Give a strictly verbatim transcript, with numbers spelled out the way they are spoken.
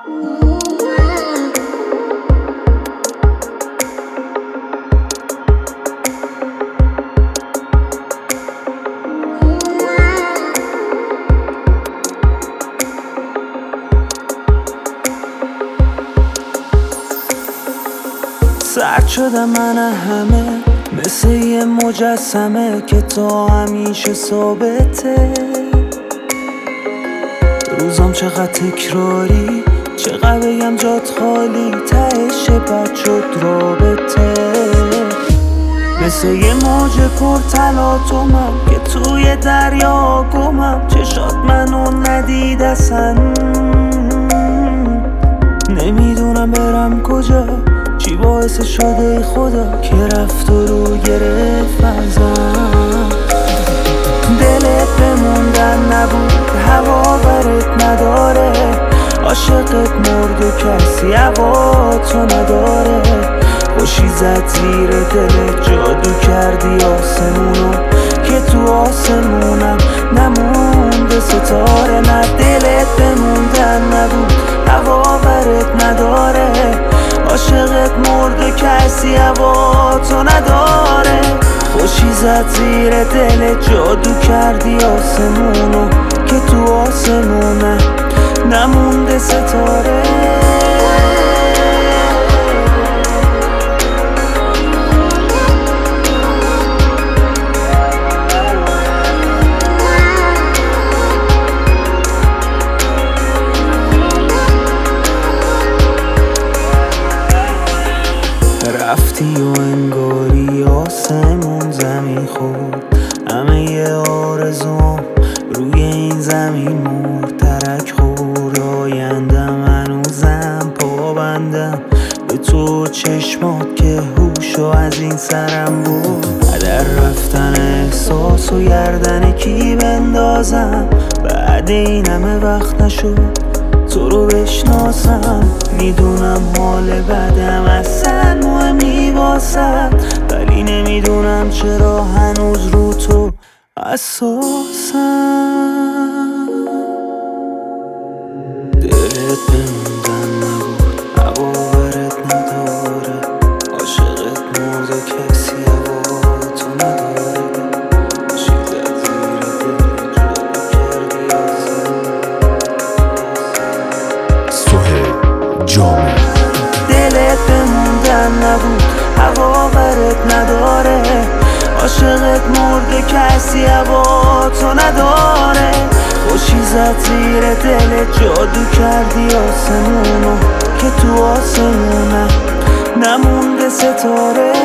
سرد شدم من همه، مثل یه مجسمه که تا همیشه ثابته. روزام چقدر تکراری، چقدر بگم جات خالی، تهش بد شد رابطه. مثل یه موج پر تلاطمم که توی دریا گمم، چشات منو ندید اصلا. نمیدونم برم کجا، چی باعث شده خدا که رفت و رو گرفت ازم. دلت بموندن نبود، هوا برت نداره، عاشقت مرد و کسی هوا تو نداره. خوشی زد زیر دلت، جادو کردی آسمونو که تو آسمونم نمونده ستاره. نه دلت بموندن نبود، هوا برت نداره، عاشقت مرد و کسی هوا تو نداره. خوشی زد زیر دلت، جادو کردی آسمونو که تو آسمونه نمونده ستاره. رفتی و انگاری آسمون زمین خورد، همه ی آرزوم روی این زمین مرد. ترک خورد آیندم، هنوزم پابندم به تو چشمات که هوشو از این سرم بود. هدر رفتن احساس و گردن کی بندازم، بعد این همه وقت نشد تو رو بشناسم. میدونم حال بدم اصلا مهم واسد، ولی نمیدونم چرا هنوز رو تو حساسم. دلت بموندن نبود، هوا برت نداره، عاشقت مرد و کسی هوا تو نداره. چیزت زیر دل جادو کردی آسمون. سهیل جامی. دلت بموندن نبود، هوا برت نداره، عاشقت مرد کسی هوا تو نداره. خوشی زد زیر دلت، جادو کردی آسمونو که تو آسمونه نمونده ستاره.